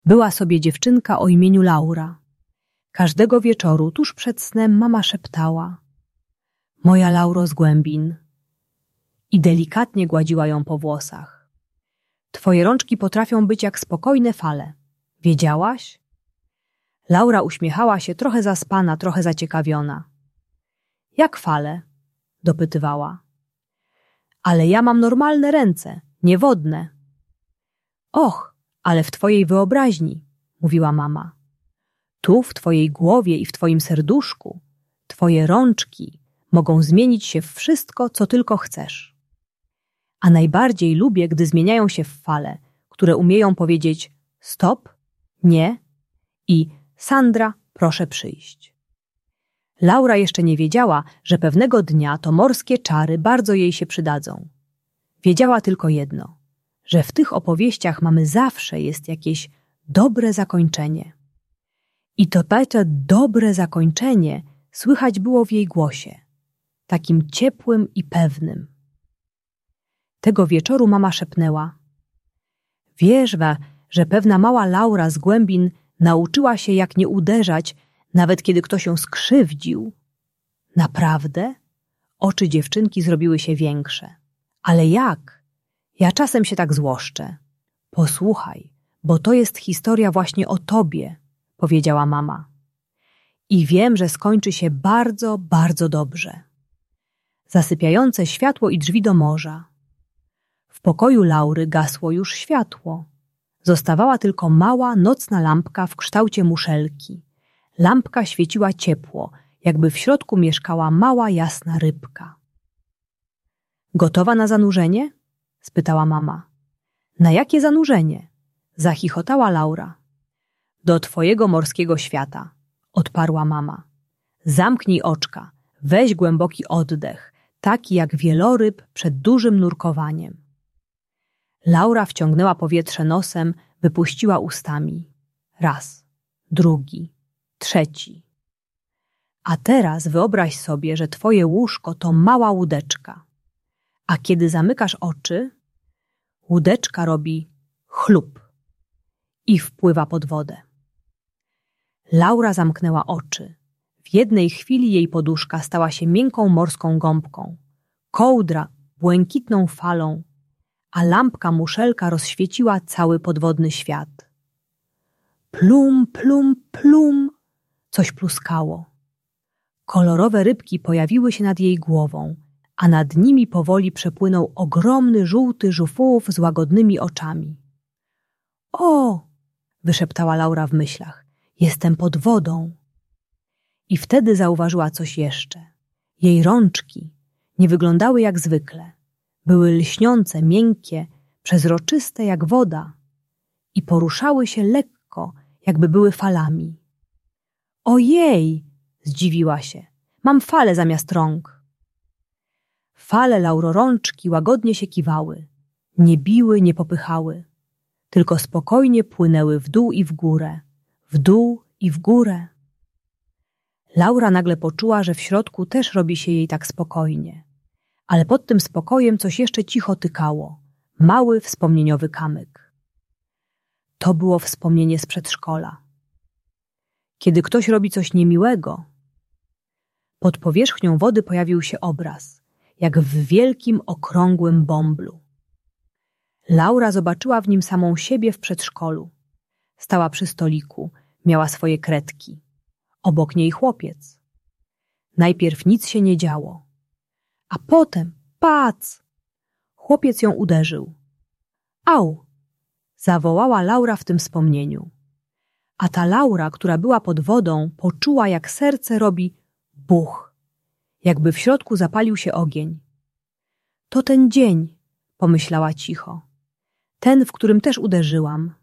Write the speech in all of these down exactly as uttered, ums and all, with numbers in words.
Była sobie dziewczynka o imieniu Laura. Każdego wieczoru, tuż przed snem, mama szeptała: moja Lauro z głębin, i delikatnie gładziła ją po włosach. Twoje rączki potrafią być jak spokojne fale. Wiedziałaś? Laura uśmiechała się, trochę zaspana, trochę zaciekawiona. Jak fale? Dopytywała. Ale ja mam normalne ręce, niewodne. Och, ale w twojej wyobraźni, mówiła mama. Tu, w twojej głowie i w twoim serduszku, twoje rączki mogą zmienić się w wszystko, co tylko chcesz. A najbardziej lubię, gdy zmieniają się w fale, które umieją powiedzieć stop, nie i Sandra, proszę przyjść. Laura jeszcze nie wiedziała, że pewnego dnia to morskie czary bardzo jej się przydadzą. Wiedziała tylko jedno, że w tych opowieściach mamy zawsze jest jakieś dobre zakończenie. I to takie dobre zakończenie słychać było w jej głosie, takim ciepłym i pewnym. Tego wieczoru mama szepnęła: wiesz, że pewna mała Laura z głębin nauczyła się, jak nie uderzać, nawet kiedy ktoś ją skrzywdził. Naprawdę? Oczy dziewczynki zrobiły się większe. Ale jak? Ja czasem się tak złoszczę. Posłuchaj, bo to jest historia właśnie o tobie, powiedziała mama. I wiem, że skończy się bardzo, bardzo dobrze. Zasypiające światło i drzwi do morza. W pokoju Laury gasło już światło. Zostawała tylko mała, nocna lampka w kształcie muszelki. Lampka świeciła ciepło, jakby w środku mieszkała mała, jasna rybka. Gotowa na zanurzenie? Spytała mama. Na jakie zanurzenie? Zachichotała Laura. Do twojego morskiego świata, odparła mama. Zamknij oczka, weź głęboki oddech, taki jak wieloryb przed dużym nurkowaniem. Laura wciągnęła powietrze nosem, wypuściła ustami. Raz, drugi, trzeci. A teraz wyobraź sobie, że twoje łóżko to mała łódeczka. A kiedy zamykasz oczy, łódeczka robi chlup i wpływa pod wodę. Laura zamknęła oczy. W jednej chwili jej poduszka stała się miękką morską gąbką, kołdra błękitną falą, a lampka muszelka rozświeciła cały podwodny świat. Plum, plum, plum, coś pluskało. Kolorowe rybki pojawiły się nad jej głową, a nad nimi powoli przepłynął ogromny żółty żufułów z łagodnymi oczami. O! Wyszeptała Laura w myślach. Jestem pod wodą. I wtedy zauważyła coś jeszcze. Jej rączki nie wyglądały jak zwykle. Były lśniące, miękkie, przezroczyste jak woda i poruszały się lekko, jakby były falami. Ojej! Zdziwiła się. Mam falę zamiast rąk. Fale laurorączki łagodnie się kiwały. Nie biły, nie popychały. Tylko spokojnie płynęły w dół i w górę. W dół i w górę. Laura nagle poczuła, że w środku też robi się jej tak spokojnie. Ale pod tym spokojem coś jeszcze cicho tykało. Mały, wspomnieniowy kamyk. To było wspomnienie z przedszkola. Kiedy ktoś robi coś niemiłego, pod powierzchnią wody pojawił się obraz, jak w wielkim, okrągłym bąblu. Laura zobaczyła w nim samą siebie w przedszkolu. Stała przy stoliku, miała swoje kredki. Obok niej chłopiec. Najpierw nic się nie działo. A potem, pac! Chłopiec ją uderzył. Au! Zawołała Laura w tym wspomnieniu. A ta Laura, która była pod wodą, poczuła, jak serce robi buch. Jakby w środku zapalił się ogień. To ten dzień, pomyślała cicho. Ten, w którym też uderzyłam.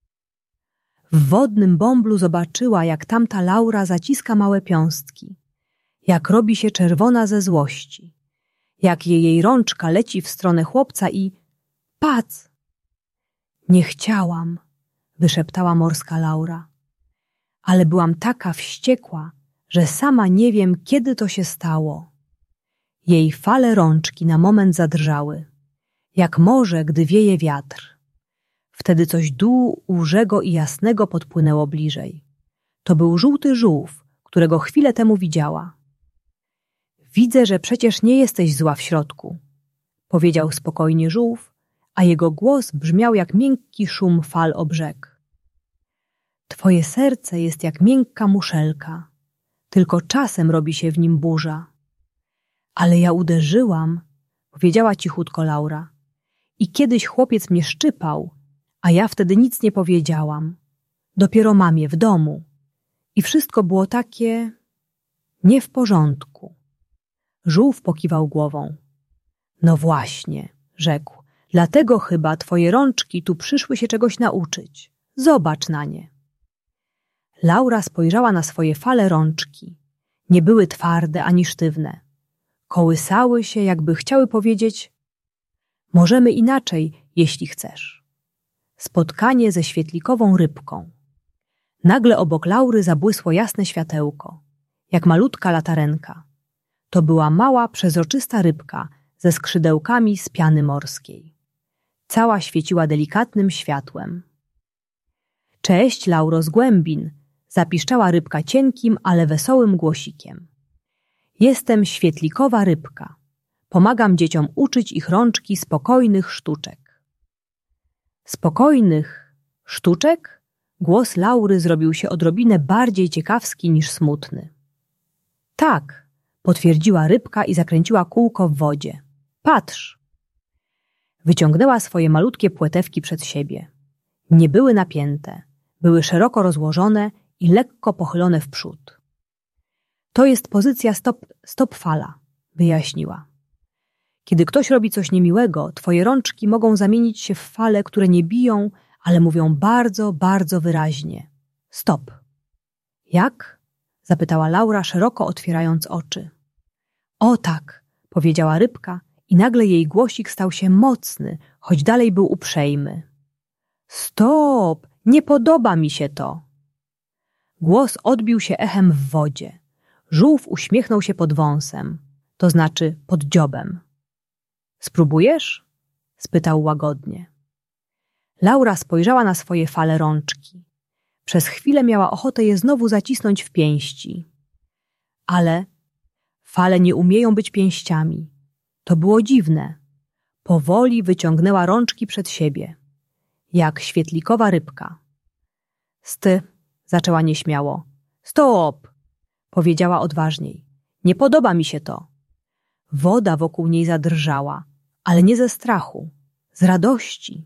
W wodnym bąblu zobaczyła, jak tamta Laura zaciska małe piąstki. Jak robi się czerwona ze złości. Jak jej rączka leci w stronę chłopca i pac! Nie chciałam, wyszeptała morska Laura. Ale byłam taka wściekła, że sama nie wiem, kiedy to się stało. Jej fale rączki na moment zadrżały, jak morze, gdy wieje wiatr. Wtedy coś dużego i jasnego podpłynęło bliżej. To był żółty żółw, którego chwilę temu widziała. Widzę, że przecież nie jesteś zła w środku, powiedział spokojnie żółw, a jego głos brzmiał jak miękki szum fal o brzeg. Twoje serce jest jak miękka muszelka, tylko czasem robi się w nim burza. Ale ja uderzyłam, powiedziała cichutko Laura. I kiedyś chłopiec mnie szczypał, a ja wtedy nic nie powiedziałam. Dopiero mamie w domu. I wszystko było takie nie w porządku. Żółw pokiwał głową. No właśnie, rzekł, dlatego chyba twoje rączki tu przyszły się czegoś nauczyć. Zobacz na nie. Laura spojrzała na swoje fale rączki. Nie były twarde ani sztywne. Kołysały się, jakby chciały powiedzieć: możemy inaczej, jeśli chcesz. Spotkanie ze świetlikową rybką. Nagle obok Laury zabłysło jasne światełko, jak malutka latarenka. To była mała, przezroczysta rybka ze skrzydełkami z piany morskiej. Cała świeciła delikatnym światłem. Cześć, Lauro z głębin, zapiszczała rybka cienkim, ale wesołym głosikiem. Jestem świetlikowa rybka. Pomagam dzieciom uczyć ich rączki spokojnych sztuczek. Spokojnych sztuczek? Głos Laury zrobił się odrobinę bardziej ciekawski niż smutny. Tak, potwierdziła rybka i zakręciła kółko w wodzie. Patrz! Wyciągnęła swoje malutkie płetewki przed siebie. Nie były napięte, były szeroko rozłożone i lekko pochylone w przód. To jest pozycja stop, stop fala, wyjaśniła. Kiedy ktoś robi coś niemiłego, twoje rączki mogą zamienić się w fale, które nie biją, ale mówią bardzo, bardzo wyraźnie. Stop. Jak? Zapytała Laura, szeroko otwierając oczy. O tak, powiedziała rybka i nagle jej głosik stał się mocny, choć dalej był uprzejmy. Stop, nie podoba mi się to. Głos odbił się echem w wodzie. Żółw uśmiechnął się pod wąsem, to znaczy pod dziobem. Spróbujesz? Spytał łagodnie. Laura spojrzała na swoje fale rączki. Przez chwilę miała ochotę je znowu zacisnąć w pięści. Ale fale nie umieją być pięściami. To było dziwne. Powoli wyciągnęła rączki przed siebie, jak świetlikowa rybka. Sty, zaczęła nieśmiało. Stop, powiedziała odważniej. Nie podoba mi się to. Woda wokół niej zadrżała, ale nie ze strachu, z radości.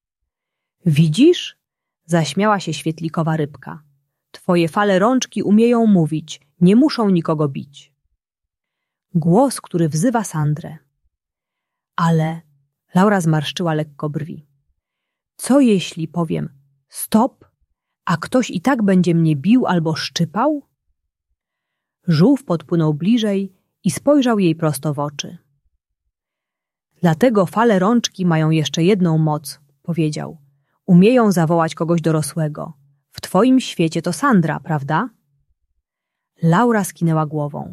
Widzisz? Zaśmiała się świetlikowa rybka. Twoje fale rączki umieją mówić, nie muszą nikogo bić. Głos, który wzywa Sandrę. Ale Laura zmarszczyła lekko brwi. Co jeśli powiem stop, a ktoś i tak będzie mnie bił albo szczypał? Żółw podpłynął bliżej i spojrzał jej prosto w oczy. Dlatego fale rączki mają jeszcze jedną moc, powiedział. Umieją zawołać kogoś dorosłego. W twoim świecie to Sandra, prawda? Laura skinęła głową.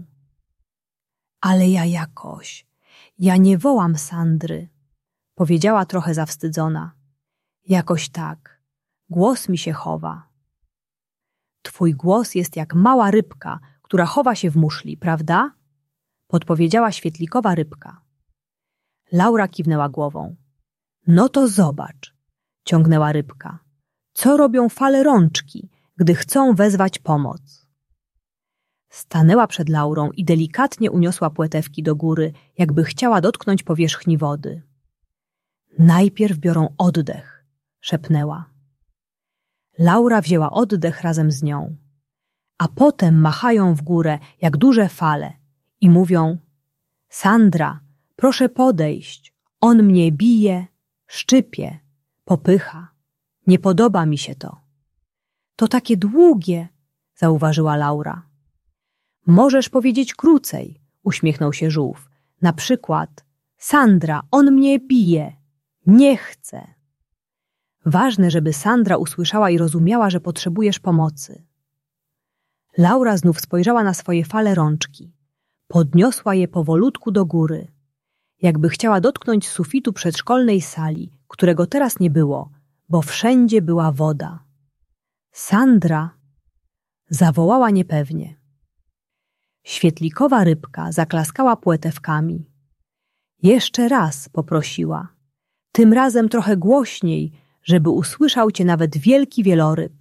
Ale ja jakoś, ja nie wołam Sandry, powiedziała trochę zawstydzona. Jakoś tak, głos mi się chowa. Twój głos jest jak mała rybka, która chowa się w muszli, prawda? Podpowiedziała świetlikowa rybka. Laura kiwnęła głową. No to zobacz, ciągnęła rybka. Co robią fale rączki, gdy chcą wezwać pomoc? Stanęła przed Laurą i delikatnie uniosła płetewki do góry, jakby chciała dotknąć powierzchni wody. Najpierw biorą oddech, szepnęła. Laura wzięła oddech razem z nią, a potem machają w górę jak duże fale i mówią: Sandra, proszę podejść, on mnie bije, szczypie, popycha. Nie podoba mi się to. To takie długie, zauważyła Laura. Możesz powiedzieć krócej, uśmiechnął się żółw. Na przykład: Sandra, on mnie bije, nie chcę. Ważne, żeby Sandra usłyszała i rozumiała, że potrzebujesz pomocy. Laura znów spojrzała na swoje fale rączki. Podniosła je powolutku do góry, jakby chciała dotknąć sufitu przedszkolnej sali, którego teraz nie było, bo wszędzie była woda. Sandra! Zawołała niepewnie. Świetlikowa rybka zaklaskała płetewkami. Jeszcze raz poprosiła. Tym razem trochę głośniej, żeby usłyszał cię nawet wielki wieloryb.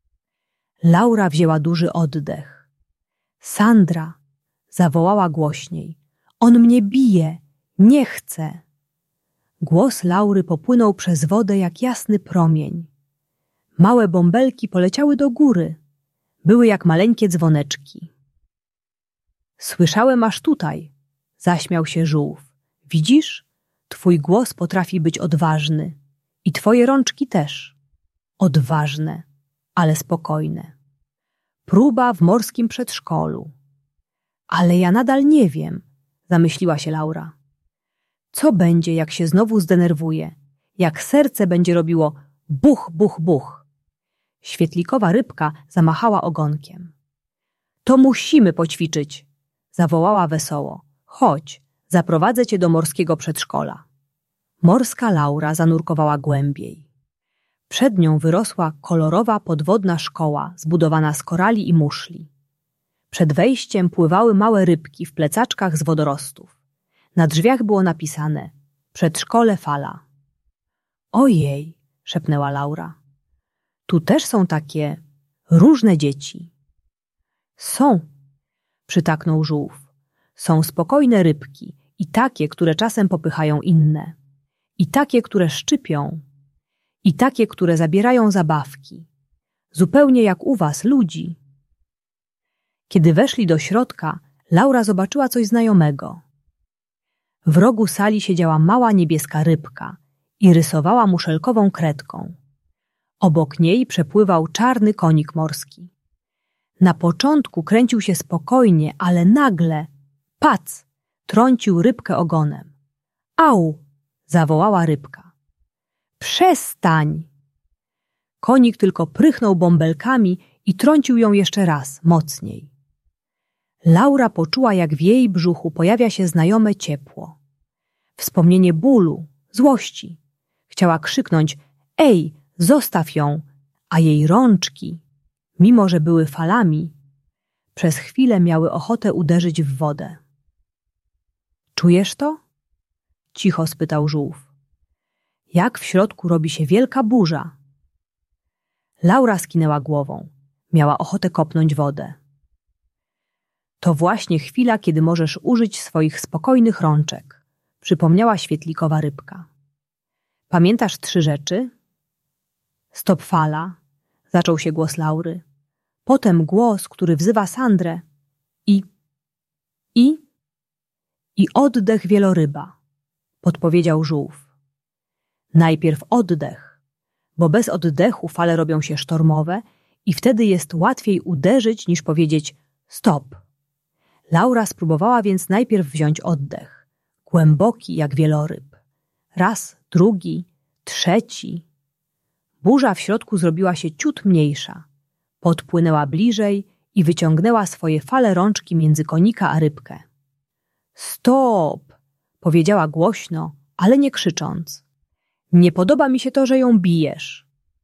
Laura wzięła duży oddech. Sandra! Zawołała głośniej. On mnie bije! Nie chcę! Głos Laury popłynął przez wodę jak jasny promień. Małe bąbelki poleciały do góry. Były jak maleńkie dzwoneczki. Słyszałem aż tutaj, zaśmiał się żółw. Widzisz? Twój głos potrafi być odważny. I twoje rączki też. Odważne, ale spokojne. Próba w morskim przedszkolu. Ale ja nadal nie wiem, zamyśliła się Laura. Co będzie, jak się znowu zdenerwuje? Jak serce będzie robiło buch, buch, buch? Świetlikowa rybka zamachała ogonkiem. To musimy poćwiczyć, zawołała wesoło. Chodź, zaprowadzę cię do morskiego przedszkola. Morska Laura zanurkowała głębiej. Przed nią wyrosła kolorowa podwodna szkoła zbudowana z korali i muszli. Przed wejściem pływały małe rybki w plecaczkach z wodorostów. Na drzwiach było napisane Przedszkole Fala. Ojej, szepnęła Laura. Tu też są takie różne dzieci. Są, przytaknął żółw. Są spokojne rybki i takie, które czasem popychają inne. I takie, które szczypią. I takie, które zabierają zabawki. Zupełnie jak u was, ludzi. Kiedy weszli do środka, Laura zobaczyła coś znajomego. W rogu sali siedziała mała niebieska rybka i rysowała muszelkową kredką. Obok niej przepływał czarny konik morski. Na początku kręcił się spokojnie, ale nagle, pac, trącił rybkę ogonem. Au! Zawołała rybka. Przestań! Konik tylko prychnął bąbelkami i trącił ją jeszcze raz, mocniej. Laura poczuła, jak w jej brzuchu pojawia się znajome ciepło. Wspomnienie bólu, złości. Chciała krzyknąć: ej, zostaw ją! A jej rączki, mimo że były falami, przez chwilę miały ochotę uderzyć w wodę. Czujesz to? Cicho spytał żółw. Jak w środku robi się wielka burza. Laura skinęła głową. Miała ochotę kopnąć wodę. To właśnie chwila, kiedy możesz użyć swoich spokojnych rączek, przypomniała świetlikowa rybka. Pamiętasz trzy rzeczy? Stop fala, zaczął się głos Laury. Potem głos, który wzywa Sandrę. I, i, i oddech wieloryba, podpowiedział żółw. Najpierw oddech, bo bez oddechu fale robią się sztormowe i wtedy jest łatwiej uderzyć niż powiedzieć stop. Laura spróbowała więc najpierw wziąć oddech, głęboki jak wieloryb. Raz, drugi, trzeci. Burza w środku zrobiła się ciut mniejsza. Podpłynęła bliżej i wyciągnęła swoje fale rączki między konika a rybkę. Stop! Powiedziała głośno, ale nie krzycząc. Nie podoba mi się to, że ją bijesz.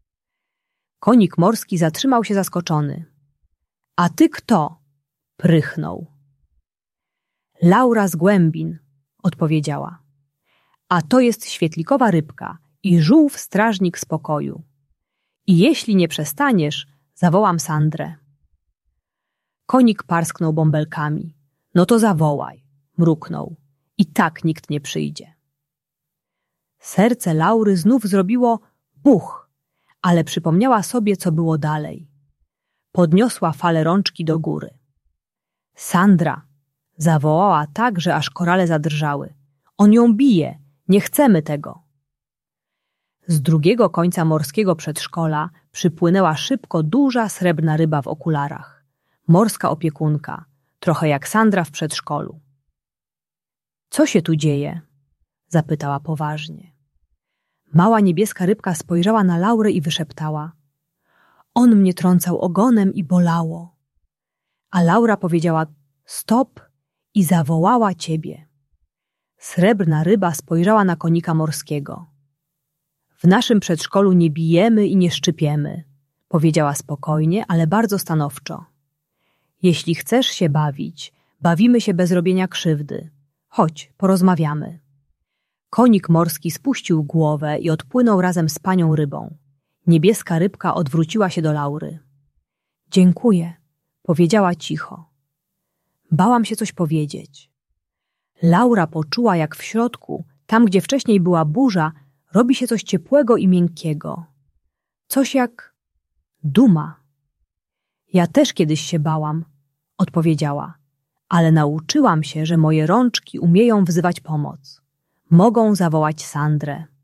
Konik morski zatrzymał się zaskoczony. A ty kto? Prychnął. Laura z Głębin, odpowiedziała. A to jest świetlikowa rybka i żółw strażnik spokoju. I jeśli nie przestaniesz, zawołam Sandrę. Konik parsknął bąbelkami. No to zawołaj, mruknął. I tak nikt nie przyjdzie. Serce Laury znów zrobiło buch, ale przypomniała sobie, co było dalej. Podniosła falę rączki do góry. Sandra! Zawołała tak, że aż korale zadrżały. On ją bije, nie chcemy tego. Z drugiego końca morskiego przedszkola przypłynęła szybko duża srebrna ryba w okularach. Morska opiekunka, trochę jak Sandra w przedszkolu. Co się tu dzieje? Zapytała poważnie. Mała niebieska rybka spojrzała na Laurę i wyszeptała. On mnie trącał ogonem i bolało. A Laura powiedziała stop i zawołała ciebie. Srebrna ryba spojrzała na konika morskiego. W naszym przedszkolu nie bijemy i nie szczypiemy, powiedziała spokojnie, ale bardzo stanowczo. Jeśli chcesz się bawić, bawimy się bez robienia krzywdy. Chodź, porozmawiamy. Konik morski spuścił głowę i odpłynął razem z panią rybą. Niebieska rybka odwróciła się do Laury. Dziękuję, powiedziała cicho. Bałam się coś powiedzieć. Laura poczuła, jak w środku, tam gdzie wcześniej była burza, robi się coś ciepłego i miękkiego. Coś jak duma. Ja też kiedyś się bałam, odpowiedziała, ale nauczyłam się, że moje rączki umieją wzywać pomoc. Mogą zawołać Sandrę.